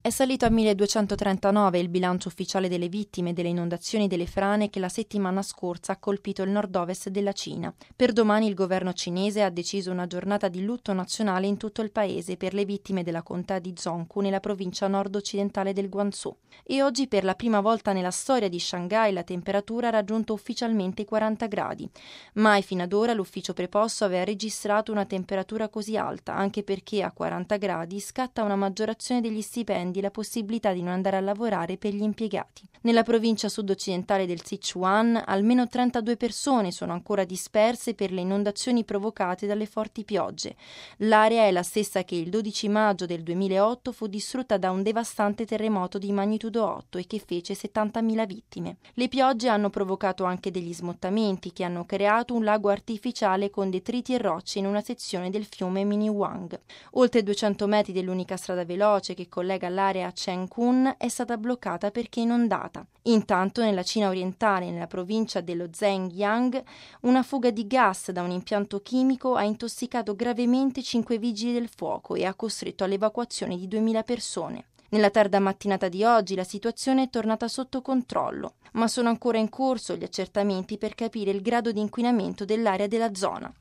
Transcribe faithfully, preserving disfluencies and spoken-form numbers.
È salito a milleduecentotrentanove il bilancio ufficiale delle vittime delle inondazioni delle frane che la settimana scorsa ha colpito il nord-ovest della Cina. Per domani il governo cinese ha deciso una giornata di lutto nazionale in tutto il paese per le vittime della contea di Zhonghu nella provincia nord-occidentale del Guangzhou. E oggi per la prima volta nella storia di Shanghai la temperatura ha raggiunto ufficialmente i quaranta gradi. Mai fino ad ora l'ufficio preposto aveva registrato una temperatura così alta, anche perché a quaranta gradi scatta una maggiorazione degli stipendi e la possibilità di non andare a lavorare per gli impiegati. Nella provincia sud-occidentale del Sichuan almeno trentadue persone sono ancora disperse per le inondazioni provocate dalle forti piogge. L'area è la stessa che il dodici maggio del duemilaotto fu distrutta da un devastante terremoto di magnitudo otto e che fece settantamila vittime. Le piogge hanno provocato anche degli smottamenti che hanno creato un lago artificiale con detriti e rocce in una sezione del fiume Miniwang. Oltre duecento metri dell'unica strada veloce che collega l'area L'area Chengkun è stata bloccata perché inondata. Intanto nella Cina orientale, nella provincia dello Zhejiang, una fuga di gas da un impianto chimico ha intossicato gravemente cinque vigili del fuoco e ha costretto all'evacuazione di duemila persone. Nella tarda mattinata di oggi la situazione è tornata sotto controllo, ma sono ancora in corso gli accertamenti per capire il grado di inquinamento dell'area della zona.